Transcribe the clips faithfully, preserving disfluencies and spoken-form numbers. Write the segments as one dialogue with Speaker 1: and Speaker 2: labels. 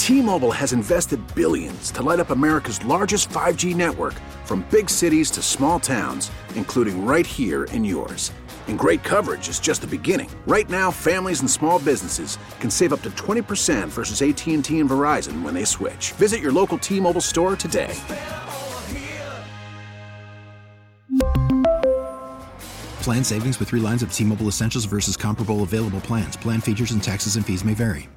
Speaker 1: T-Mobile has invested billions to light up America's largest five G network, from big cities to small towns, including right here in yours. And great coverage is just the beginning. Right now, families and small businesses can save up to twenty percent versus A T and T and Verizon when they switch. Visit your local T-Mobile store today.
Speaker 2: Plan savings with three lines of T-Mobile Essentials versus comparable available plans. Plan features and taxes and fees may vary.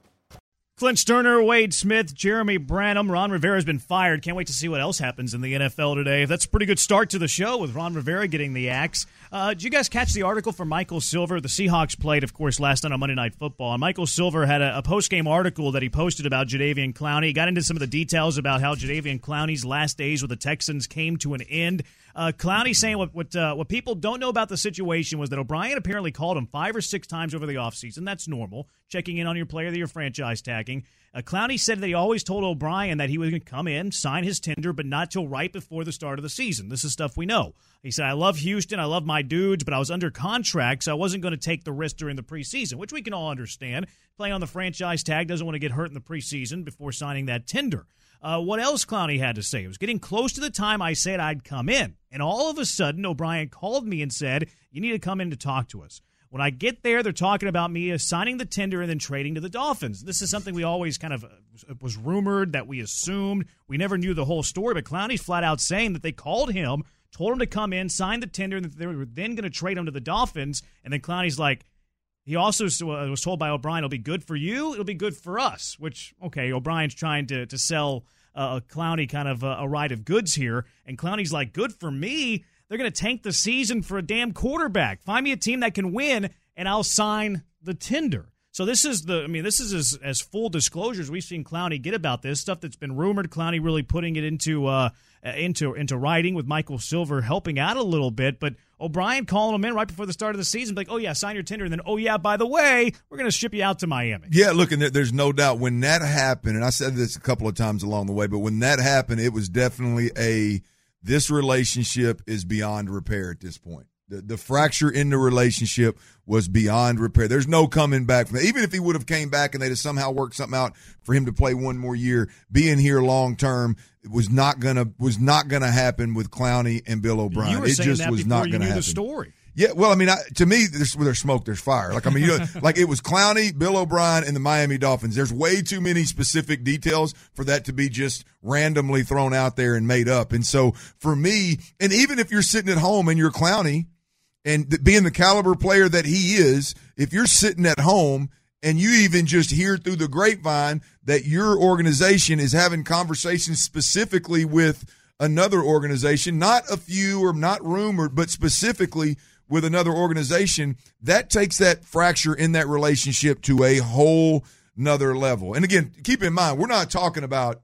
Speaker 3: Clint Sterner, Wade Smith, Jeremy Branham. Ron Rivera has been fired. Can't wait to see what else happens in the N F L today. That's a pretty good start to the show with Ron Rivera getting the axe. Uh, did you guys catch the article from Michael Silver? The Seahawks played, of course, last night on Monday Night Football. And Michael Silver had a, a post-game article that he posted about Jadeveon Clowney. He got into some of the details about how Jadeveon Clowney's last days with the Texans came to an end. Uh, Clowney saying what what, uh, what people don't know about the situation was that O'Brien apparently called him five or six times over the offseason. That's normal, checking in on your player that you're franchise tagging. Uh, Clowney said that he always told O'Brien that he was going to come in, sign his tender, but not till right before the start of the season. This is stuff we know. He said, I love Houston, I love my dudes, but I was under contract, so I wasn't going to take the risk during the preseason, which we can all understand. Playing on the franchise tag, doesn't want to get hurt in the preseason before signing that tender. Uh, what else Clowney had to say? It was getting close to the time I said I'd come in. And all of a sudden, O'Brien called me and said, you need to come in to talk to us. When I get there, they're talking about me signing the tender and then trading to the Dolphins. This is something we always kind of uh, was rumored, that we assumed. We never knew the whole story, but Clowney's flat out saying that they called him, told him to come in, sign the tender, and that they were then going to trade him to the Dolphins. And then Clowney's like, he also was told by O'Brien, it'll be good for you, it'll be good for us, which, okay, O'Brien's trying to, to sell uh, Clowney kind of a, a ride of goods here. And Clowney's like, good for me. They're going to tank the season for a damn quarterback. Find me a team that can win, and I'll sign the tender. So this is the, I mean, this is as, as full disclosures we've seen Clowney get about this stuff that's been rumored. Clowney really putting it into uh, into into writing with Michael Silver helping out a little bit. But O'Brien calling him in right before the start of the season, like, oh yeah, sign your tender, and then oh yeah, by the way, we're going to ship you out to Miami.
Speaker 4: Yeah, look, and there, there's no doubt when that happened, and I said this a couple of times along the way, but when that happened, it was definitely a this relationship is beyond repair at this point. The, the fracture in the relationship was beyond repair. There's no coming back from that. Even if he would have came back and they'd have somehow worked something out for him to play one more year, being here long term was not gonna was not gonna happen with Clowney and Bill O'Brien.
Speaker 3: You were
Speaker 4: it
Speaker 3: saying
Speaker 4: just
Speaker 3: that
Speaker 4: was
Speaker 3: before
Speaker 4: not
Speaker 3: you
Speaker 4: gonna
Speaker 3: knew
Speaker 4: happen.
Speaker 3: The story.
Speaker 4: Yeah, well, I mean, I, to me, there's, where there's smoke, there's fire. Like, I mean, you know, like it was Clowney, Bill O'Brien, and the Miami Dolphins. There's way too many specific details for that to be just randomly thrown out there and made up. And so, for me, and even if you're sitting at home and you're Clowney, and th- being the caliber player that he is, if you're sitting at home and you even just hear through the grapevine that your organization is having conversations specifically with another organization, not a few or not rumored, but specifically with another organization, that takes that fracture in that relationship to a whole nother level. And again, keep in mind, we're not talking about,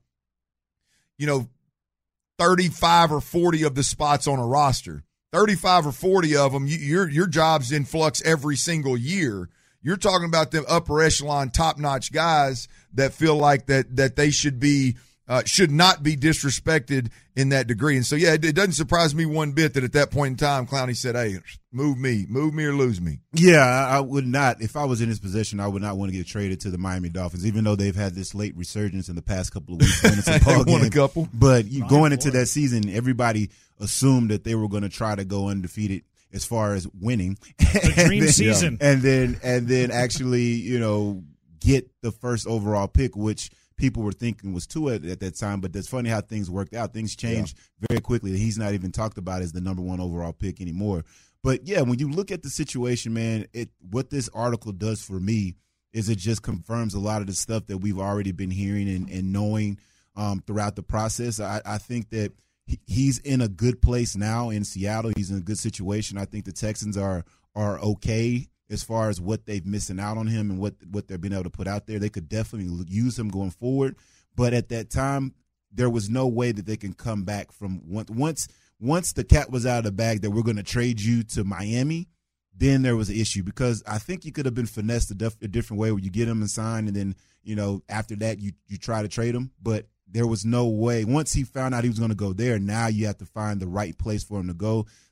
Speaker 4: you know, thirty-five or forty of the spots on a roster. thirty-five or forty of them, you, your your job's in flux every single year. You're talking about them upper echelon, top-notch guys that feel like that that they should be uh, should not be disrespected in that degree. And so, yeah, it, it doesn't surprise me one bit that at that point in time, Clowney said, "Hey, move me, move me or lose me."
Speaker 5: Yeah, I would not. If I was in his position, I would not want to get traded to the Miami Dolphins, even though they've had this late resurgence in the past couple of weeks. Winning some ball
Speaker 4: won
Speaker 5: games.
Speaker 4: a couple,
Speaker 5: but you, going into that season, everybody assumed that they were going to try to go undefeated as far as winning.
Speaker 3: The dream
Speaker 5: then,
Speaker 3: season.
Speaker 5: And then and then actually, you know, get the first overall pick, which people were thinking was Tua at, at that time. But that's funny how things worked out. Things changed yeah. very quickly. He's not even talked about as the number one overall pick anymore. But, yeah, when you look at the situation, man, it what this article does for me is it just confirms a lot of the stuff that we've already been hearing and, and knowing um, throughout the process. I, I think that he's in a good place now in Seattle. He's in a good situation. I think the Texans are are okay as far as what they've missing out on him and what, what they've been able to put out there. They could definitely use him going forward. But at that time, there was no way that they can come back from once once once the cat was out of the bag that we're going to trade you to Miami. Then there was an issue because I think you could have been finessed a, def- a different way where you get him and sign, and then you know after that you you try to trade him, but there was no way. Once he found out he was going to go there, now you have to find the right place for him to go.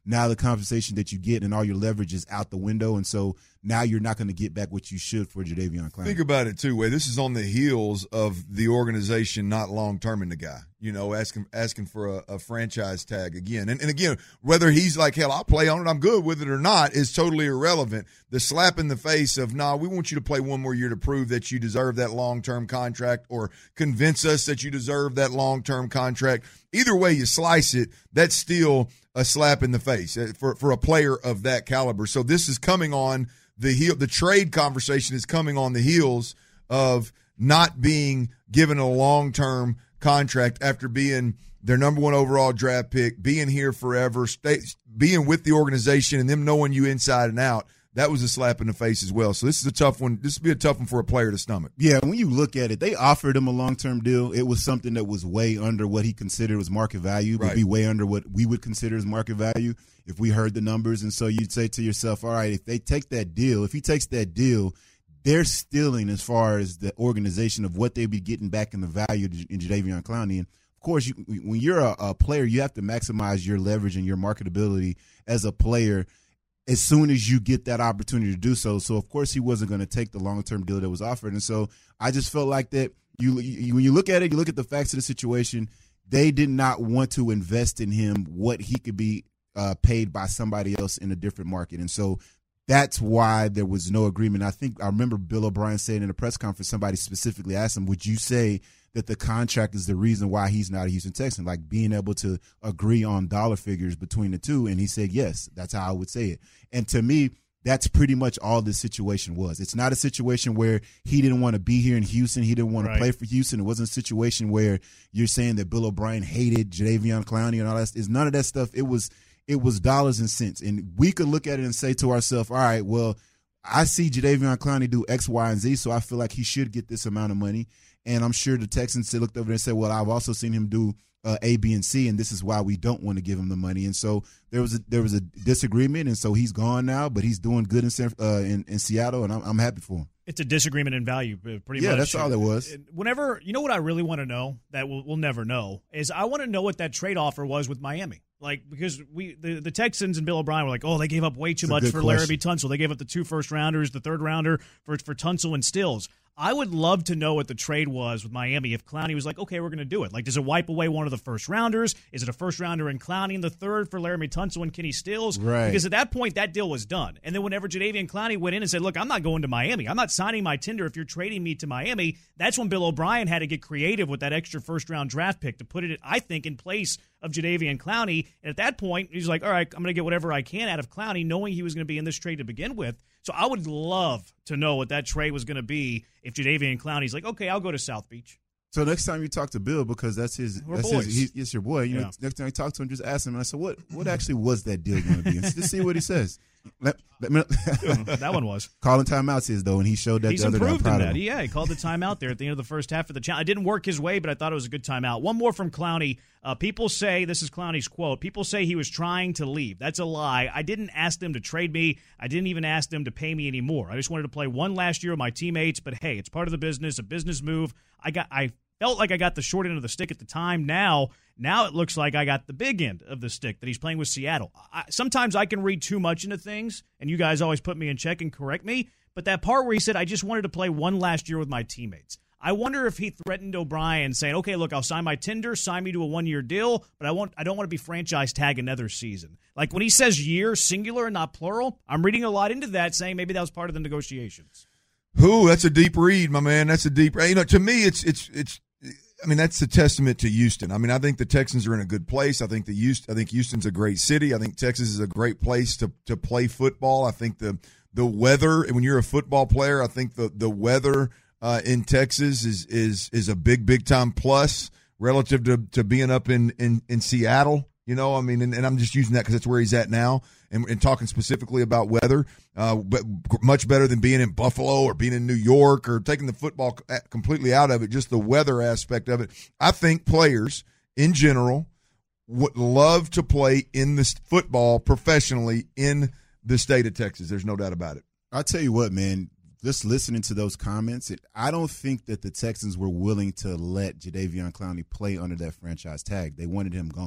Speaker 5: now the compensation that you get and all your leverage is out the window. And so now you're not going to get back what you should for Jadeveon Clowney.
Speaker 4: Think about it, too, Wade. This is on the heels of the organization not long-terming the guy, you know, asking asking for a, a franchise tag again. And, and, again, whether he's like, hell, I'll play on it, I'm good with it or not, is totally irrelevant. The slap in the face of, nah, we want you to play one more year to prove that you deserve that long-term contract or convince us that you deserve that long-term contract. Either way you slice it, that's still a slap in the face for, for a player of that caliber. So this is coming on the heel. The trade conversation is coming on the heels of not being given a long-term contract after being their number one overall draft pick, being here forever, stay, being with the organization, and them knowing you inside and out. That was a slap in the face as well. So this is a tough one. This would be a tough one for a player to stomach.
Speaker 5: Yeah, when you look at it, they offered him a long-term deal. It was something that was way under what he considered was market value, but
Speaker 4: right.
Speaker 5: be way under what we would consider as market value if we heard the numbers. And so you'd say to yourself, all right, if they take that deal, if he takes that deal, they're stealing as far as the organization of what they'd be getting back in the value in Jadeveon Clowney. And, of course, you, when you're a, a player, you have to maximize your leverage and your marketability as a player as soon as you get that opportunity to do so. So, of course, he wasn't going to take the long-term deal that was offered. And so I just felt like that you, you when you look at it, you look at the facts of the situation, they did not want to invest in him what he could be uh, paid by somebody else in a different market. And so that's why there was no agreement. I think I remember Bill O'Brien saying in a press conference, somebody specifically asked him, would you say that the contract is the reason why he's not a Houston Texan, like being able to agree on dollar figures between the two? And he said, yes, that's how I would say it. And to me, that's pretty much all this situation was. It's not a situation where he didn't want to be here in Houston. He didn't want right. to play for Houston. It wasn't a situation where you're saying that Bill O'Brien hated Jadeveon Clowney and all that. It's none of that stuff. It was it was dollars and cents. And we could look at it and say to ourselves, all right, well, I see Jadeveon Clowney do X, Y, and Z, so I feel like he should get this amount of money. And I'm sure the Texans looked over there and said, well, I've also seen him do uh, A, B, and C, and this is why we don't want to give him the money. And so there was a, there was a disagreement, and so he's gone now, but he's doing good in San, uh, in, in Seattle, and I'm, I'm happy for him.
Speaker 3: It's a disagreement in value, pretty
Speaker 5: yeah,
Speaker 3: much.
Speaker 5: Yeah, that's all it was.
Speaker 3: Whenever, you know what I really want to know that we'll, we'll never know is I want to know what that trade offer was with Miami. Like, because we the, the Texans and Bill O'Brien were like, oh, they gave up way too
Speaker 5: That's
Speaker 3: much for
Speaker 5: question.
Speaker 3: Laramie Tunsil. They gave up the two first rounders, the third rounder for for Tunsil and Stills. I would love to know what the trade was with Miami if Clowney was like, okay, we're going to do it. Like, does it wipe away one of the first rounders? Is it a first rounder in Clowney and the third for Laramie Tunsil and Kenny Stills?
Speaker 5: Right.
Speaker 3: Because at that point, that deal was done. And then whenever Jadeveon Clowney went in and said, look, I'm not going to Miami. I'm not signing my tender if you're trading me to Miami. That's when Bill O'Brien had to get creative with that extra first-round draft pick to put it, I think, in place of Jadeveon Clowney. And at that point, he's like, all right, I'm going to get whatever I can out of Clowney, knowing he was going to be in this trade to begin with. So I would love to know what that trade was going to be if Jadeveon Clowney's like, okay, I'll go to South Beach.
Speaker 5: So next time you talk to Bill, because that's his,
Speaker 3: We're
Speaker 5: that's
Speaker 3: boys.
Speaker 5: his, he, it's your boy. You
Speaker 3: Yeah.
Speaker 5: know, next time you talk to him, just ask him. And I said, what, what actually was that deal going to be? And just see what he says. Let, let me,
Speaker 3: That one was.
Speaker 5: Calling timeouts is though, and he showed that
Speaker 3: He's
Speaker 5: the other day. I'm
Speaker 3: improved
Speaker 5: proud
Speaker 3: in
Speaker 5: of
Speaker 3: that.
Speaker 5: him.
Speaker 3: Yeah, he called the timeout there at the end of the first half of the challenge. It didn't work his way, but I thought it was a good timeout. One more from Clowney. Uh, people say, this is Clowney's quote, people say he was trying to leave. That's a lie. I didn't ask them to trade me. I didn't even ask them to pay me anymore. I just wanted to play one last year with my teammates, but hey, it's part of the business, a business move. I got, I felt like I got the short end of the stick at the time. Now, now it looks like I got the big end of the stick that he's playing with Seattle. I, sometimes I can read too much into things, and you guys always put me in check and correct me, but that part where he said, I just wanted to play one last year with my teammates. I wonder if he threatened O'Brien saying, okay, look, I'll sign my tender, sign me to a one-year deal, but I won't. I don't want to be franchise tag another season. Like when he says year, singular and not plural, I'm reading a lot into that, saying maybe that was part of the negotiations.
Speaker 4: Ooh, that's a deep read, my man. That's a deep. You know, to me, it's it's it's. I mean, that's a testament to Houston. I mean, I think the Texans are in a good place. I think the Houston, I think Houston's a great city. I think Texas is a great place to to play football. I think the the weather, when you're a football player, I think the the weather uh, in Texas is is is a big big time plus relative to to being up in in, in Seattle. You know, I mean, and, and I'm just using that because that's where he's at now, and, and talking specifically about weather, uh, but much better than being in Buffalo or being in New York or taking the football completely out of it, just the weather aspect of it. I think players in general would love to play in this football professionally in the state of Texas. There's no doubt about it.
Speaker 5: I'll tell you what, man, just listening to those comments, it, I don't think that the Texans were willing to let Jadeveon Clowney play under that franchise tag. They wanted him gone.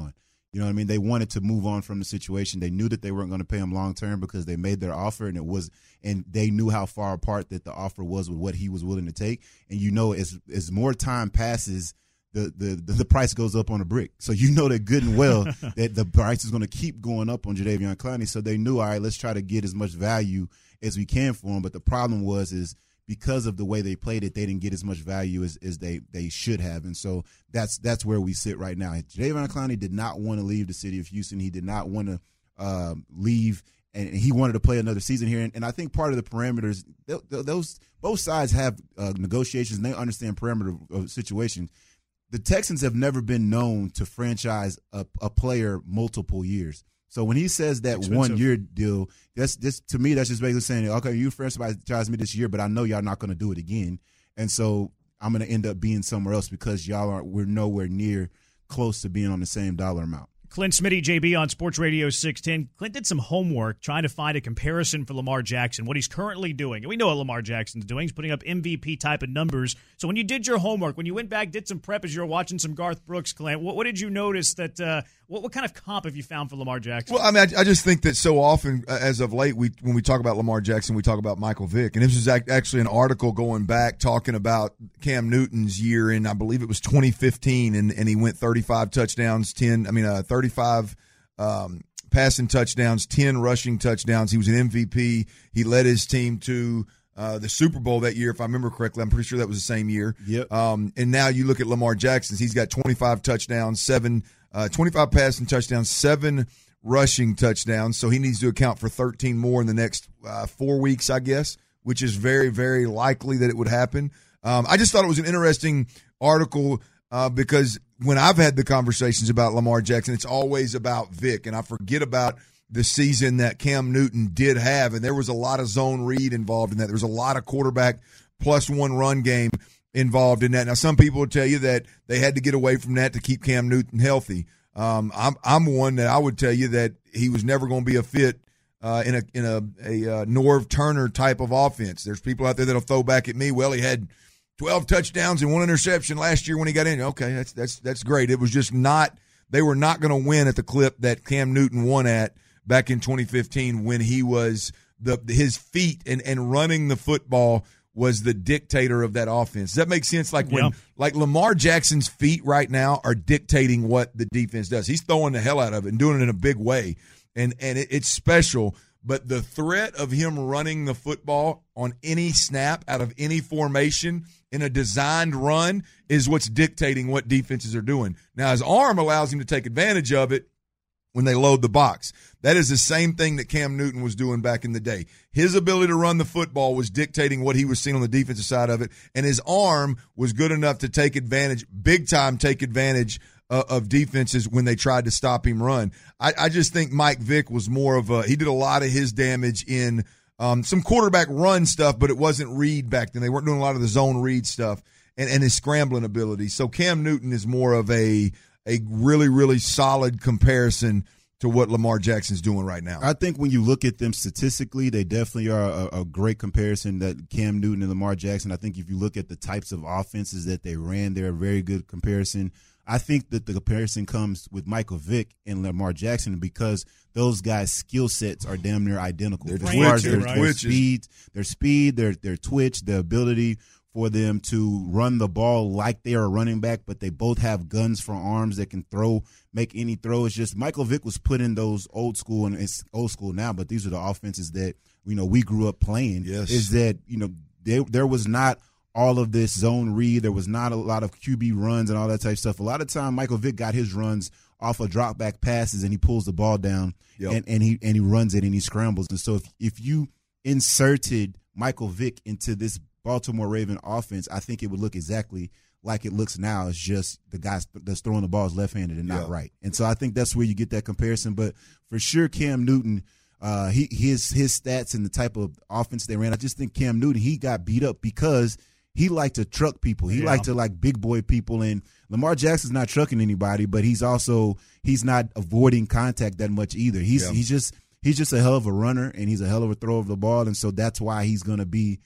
Speaker 5: You know what I mean? They wanted to move on from the situation. They knew that they weren't going to pay him long term because they made their offer, and it was, and they knew how far apart that the offer was with what he was willing to take. And you know, as as more time passes, the the the price goes up on a brick. So you know that good and well that the price is going to keep going up on Jadeveon Clowney. So they knew, all right, let's try to get as much value as we can for him. But the problem was is because of the way they played it, they didn't get as much value as, as they, they should have. And so that's that's where we sit right now. Jadeveon Clowney did not want to leave the city of Houston. He did not want to uh, leave, and he wanted to play another season here. And, and I think part of the parameters, those both sides have uh, negotiations, and they understand parameter of situations. The Texans have never been known to franchise a, a player multiple years. So when he says that one-year deal, that's this to me, that's just basically saying, okay, you franchise me this year, but I know y'all not going to do it again, and so I'm going to end up being somewhere else because y'all aren't. We're nowhere near close to being on the same dollar amount.
Speaker 3: Clint Smitty, J B on Sports Radio six ten. Clint did some homework trying to find a comparison for Lamar Jackson, what he's currently doing. And we know what Lamar Jackson's doing. He's putting up M V P type of numbers. So when you did your homework, when you went back, did some prep as you were watching some Garth Brooks, Clint, what, what did you notice that uh, what, what kind of comp have you found for Lamar Jackson?
Speaker 4: Well, I mean, I, I just think that so often, uh, as of late, we when we talk about Lamar Jackson, we talk about Michael Vick. And this was ac- actually an article going back talking about Cam Newton's year in, I believe it was twenty fifteen, and, and he went thirty-five touchdowns, ten, I mean, uh, thirty-five Um, passing touchdowns, ten rushing touchdowns. He was an M V P. He led his team to uh, the Super Bowl that year, if I remember correctly. I'm pretty sure that was the same year.
Speaker 5: Yep.
Speaker 4: Um, and now you look at Lamar Jackson's. He's got twenty-five touchdowns, seven, uh, twenty-five passing touchdowns, seven rushing touchdowns. So he needs to account for thirteen more in the next uh, four weeks, I guess, which is very, very likely that it would happen. Um, I just thought it was an interesting article uh, because when I've had the conversations about Lamar Jackson, it's always about Vic, and I forget about the season that Cam Newton did have, and there was a lot of zone read involved in that. There was a lot of quarterback plus one run game involved in that. Now, some people will tell you that they had to get away from that to keep Cam Newton healthy. Um, I'm I'm one that I would tell you that he was never going to be a fit uh, in a in a, a uh, Norv Turner type of offense. There's people out there that'll throw back at me, well, he had twelve touchdowns and one interception last year when he got in. Okay, that's that's that's great. It was just not – they were not going to win at the clip that Cam Newton won at back in twenty fifteen when he was the his feet and, and running the football was the dictator of that offense. Does that make sense? Like when
Speaker 3: yeah.
Speaker 4: like Lamar Jackson's feet right now are dictating what the defense does. He's throwing the hell out of it and doing it in a big way, and and it, it's special. But the threat of him running the football on any snap out of any formation in a designed run is what's dictating what defenses are doing. Now, his arm allows him to take advantage of it when they load the box. That is the same thing that Cam Newton was doing back in the day. His ability to run the football was dictating what he was seeing on the defensive side of it, and his arm was good enough to take advantage, big time take advantage uh, of defenses when they tried to stop him run. I, I just think Mike Vick was more of a – he did a lot of his damage in um, some quarterback run stuff, but it wasn't read back then. They weren't doing a lot of the zone read stuff and, and his scrambling ability. So Cam Newton is more of a a really, really solid comparison to what Lamar Jackson's doing right now.
Speaker 5: I think when you look at them statistically, they definitely are a, a great comparison, that Cam Newton and Lamar Jackson. I think if you look at the types of offenses that they ran, they're a very good comparison. I think that the comparison comes with Michael Vick and Lamar Jackson because those guys' skill sets are damn near identical.
Speaker 4: They're
Speaker 5: as far as
Speaker 4: twitching,
Speaker 5: their,
Speaker 4: right?
Speaker 5: their speed, their speed, their their twitch, the ability for them to run the ball like they are a running back, but they both have guns for arms that can throw, make any throw. It's just Michael Vick was put in those old school, and it's old school now, but these are the offenses that, you know, we grew up playing.
Speaker 4: Yes.
Speaker 5: Is that, you know, they, there was not all of this zone read. There was not a lot of Q B runs and all that type of stuff. A lot of time Michael Vick got his runs off of drop back passes, and he pulls the ball down
Speaker 4: yep.
Speaker 5: and, and he and he runs it and he scrambles. And so if, if you inserted Michael Vick into this Baltimore Raven offense, I think it would look exactly like it looks now. It's just the guy that's throwing the ball is left-handed and not
Speaker 4: yeah.
Speaker 5: right. And so I think that's where you get that comparison. But for sure, Cam Newton, uh, he his his stats and the type of offense they ran, I just think Cam Newton, he got beat up because he liked to truck people. He
Speaker 3: yeah.
Speaker 5: liked to like big boy people. And Lamar Jackson's not trucking anybody, but he's also he's not avoiding contact that much either. He's yeah. he's just he's just a hell of a runner, and he's a hell of a thrower of the ball, and so that's why he's going to be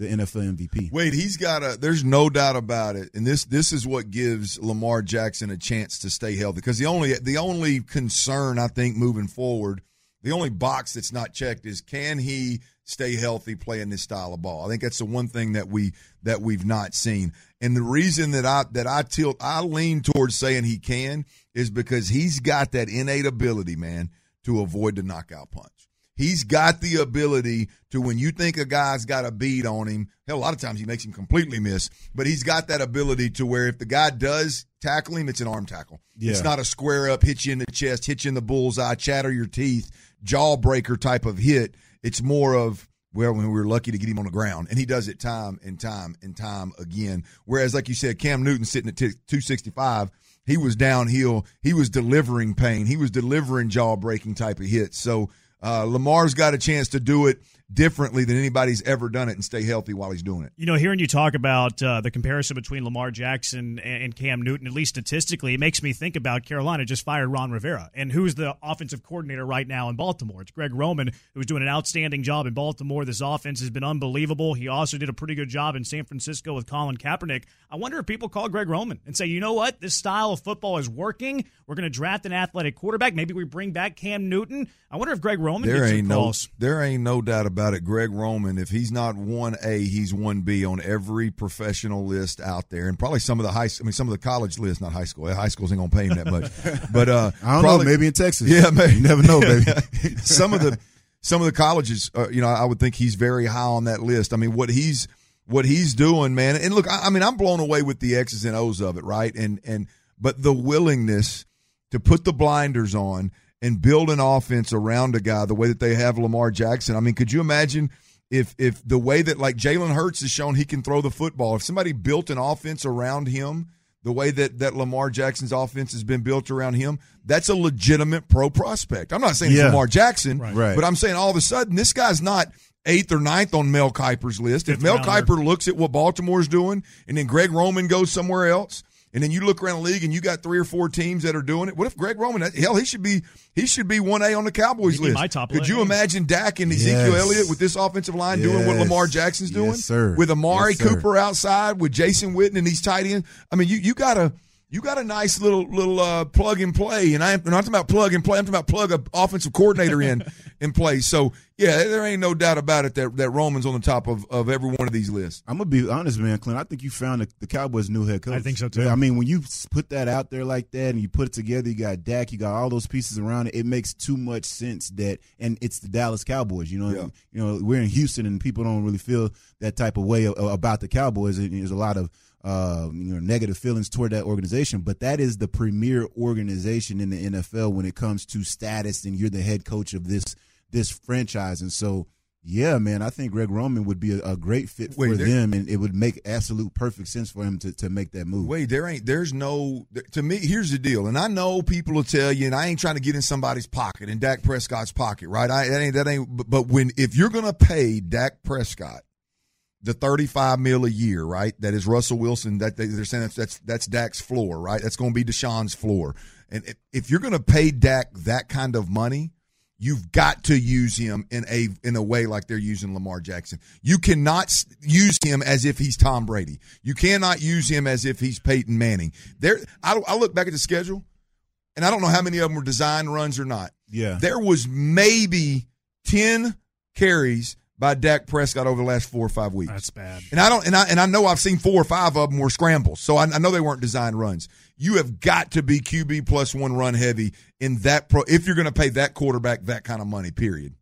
Speaker 5: the N F L M V P.
Speaker 4: Wade, he's got a. There's no doubt about it, and this this is what gives Lamar Jackson a chance to stay healthy. Because the only the only concern I think moving forward, the only box that's not checked is can he stay healthy playing this style of ball. I think that's the one thing that we that we've not seen. And the reason that I that I tilt I lean towards saying he can is because he's got that innate ability, man, to avoid the knockout punch. He's got the ability to, when you think a guy's got a bead on him, hell, a lot of times he makes him completely miss, but he's got that ability to where if the guy does tackle him, it's an arm tackle. Yeah. It's not a square up, hit you in the chest, hit you in the bullseye, chatter your teeth, jawbreaker type of hit. It's more of, well, when we were lucky to get him on the ground, and he does it time and time and time again. Whereas, like you said, Cam Newton sitting at two sixty-five, he was downhill. He was delivering pain. He was delivering jaw-breaking type of hits. So uh, Lamar's got a chance to do it differently than anybody's ever done it and stay healthy while he's doing it.
Speaker 3: You know, hearing you talk about uh, the comparison between Lamar Jackson and Cam Newton, at least statistically, it makes me think about Carolina just fired Ron Rivera. And who's the offensive coordinator right now in Baltimore? It's Greg Roman, who's doing an outstanding job in Baltimore. This offense has been unbelievable. He also did a pretty good job in San Francisco with Colin Kaepernick. I wonder if people call Greg Roman and say, you know what, this style of football is working. We're going to draft an athletic quarterback. Maybe we bring back Cam Newton. I wonder if Greg Roman
Speaker 4: there
Speaker 3: gets
Speaker 4: ain't
Speaker 3: some calls.
Speaker 4: No, there ain't no doubt about it. Greg Roman, if he's not one A, he's one B on every professional list out there, and probably some of the high, I mean, some of the college lists, not high school. High schools ain't gonna pay him that much, but uh,
Speaker 5: I don't
Speaker 4: probably,
Speaker 5: know. Maybe in Texas,
Speaker 4: yeah, maybe.
Speaker 5: You never know, baby.
Speaker 4: some of the some of the colleges, uh, you know, I would think he's very high on that list. I mean, what he's what he's doing, man. And look, I, I mean, I'm blown away with the X's and O's of it, right? And and but the willingness to put the blinders on and build an offense around a guy the way that they have Lamar Jackson. I mean, could you imagine if if the way that, like, Jalen Hurts has shown he can throw the football, if somebody built an offense around him the way that, that Lamar Jackson's offense has been built around him, that's a legitimate pro prospect. I'm not saying
Speaker 5: yeah.
Speaker 4: it's Lamar Jackson,
Speaker 5: right.
Speaker 4: but I'm saying all of a sudden this guy's not eighth or ninth on Mel Kiper's list. If
Speaker 3: Fifth
Speaker 4: Mel
Speaker 3: rounder.
Speaker 4: Kiper looks at what Baltimore's doing and then Greg Roman goes somewhere else, and then you look around the league and you got three or four teams that are doing it. What if Greg Roman, hell, he should be he should be one A on the Cowboys
Speaker 3: He'd be
Speaker 4: list.
Speaker 3: my top
Speaker 4: Could you
Speaker 3: list.
Speaker 4: imagine Dak and Ezekiel
Speaker 5: Yes.
Speaker 4: Elliott with this offensive line
Speaker 5: Yes.
Speaker 4: doing what Lamar Jackson's doing?
Speaker 5: Yes, sir.
Speaker 4: With Amari
Speaker 5: Yes, sir.
Speaker 4: Cooper outside, with Jason Witten and these tight ends. I mean, you you got a you got a nice little little uh, plug and play, and I'm not talking about plug and play. I'm talking about plug an offensive coordinator in in place. So yeah, there ain't no doubt about it that that Roman's on the top of, of every one of these lists.
Speaker 5: I'm gonna be honest, man, Clint. I think you found the, the Cowboys' new head coach.
Speaker 3: I think so, too.
Speaker 5: I mean, when you put that out there like that and you put it together, you got Dak, you got all those pieces around it. It makes too much sense that, and it's the Dallas Cowboys. You know,
Speaker 4: Yeah.
Speaker 5: you know, we're in Houston and people don't really feel that type of way about the Cowboys. And there's a lot of uh, you know, negative feelings toward that organization, but that is the premier organization in the N F L when it comes to status, and you're the head coach of this this franchise, and so. Yeah, man, I think Greg Roman would be a, a great fit
Speaker 4: Wait,
Speaker 5: for
Speaker 4: there-
Speaker 5: them, and it would make absolute perfect sense for him to, to make that move.
Speaker 4: Wait, there ain't, there's no, to me, here's the deal, and I know people will tell you, and I ain't trying to get in somebody's pocket, in Dak Prescott's pocket, right? I, that ain't, that ain't, but- but when, if you're going to pay Dak Prescott the thirty-five mil a year, right? That is Russell Wilson, that they, they're saying that's, that's, that's Dak's floor, right? That's going to be Deshaun's floor. And if, if you're going to pay Dak that kind of money, you've got to use him in a in a way like they're using Lamar Jackson. You cannot s- use him as if he's Tom Brady. You cannot use him as if he's Peyton Manning. There, I, I look back at the schedule, and I don't know how many of them were design runs or not.
Speaker 5: Yeah.
Speaker 4: There was maybe ten carries by Dak Prescott over the last four or five weeks.
Speaker 3: That's bad.
Speaker 4: And I don't, and I and I know I've seen four or five of them were scrambles, so I, I know they weren't design runs. You have got to be Q B plus one run heavy in that pro if you're going to pay that quarterback that kind of money. Period.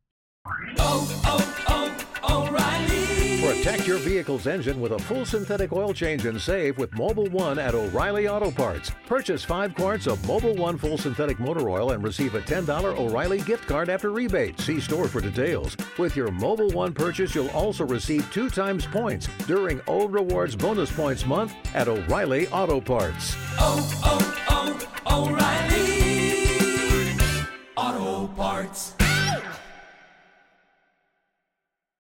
Speaker 6: Oh, oh, oh, O'Reilly. Protect your vehicle's engine with a full synthetic oil change and save with Mobile One at O'Reilly Auto Parts. Purchase five quarts of Mobile One full synthetic motor oil and receive a ten dollars O'Reilly gift card after rebate. See store for details. With your Mobile One purchase, you'll also receive two times points during O Rewards Bonus Points Month at O'Reilly Auto Parts.
Speaker 7: Oh, oh, oh, O'Reilly.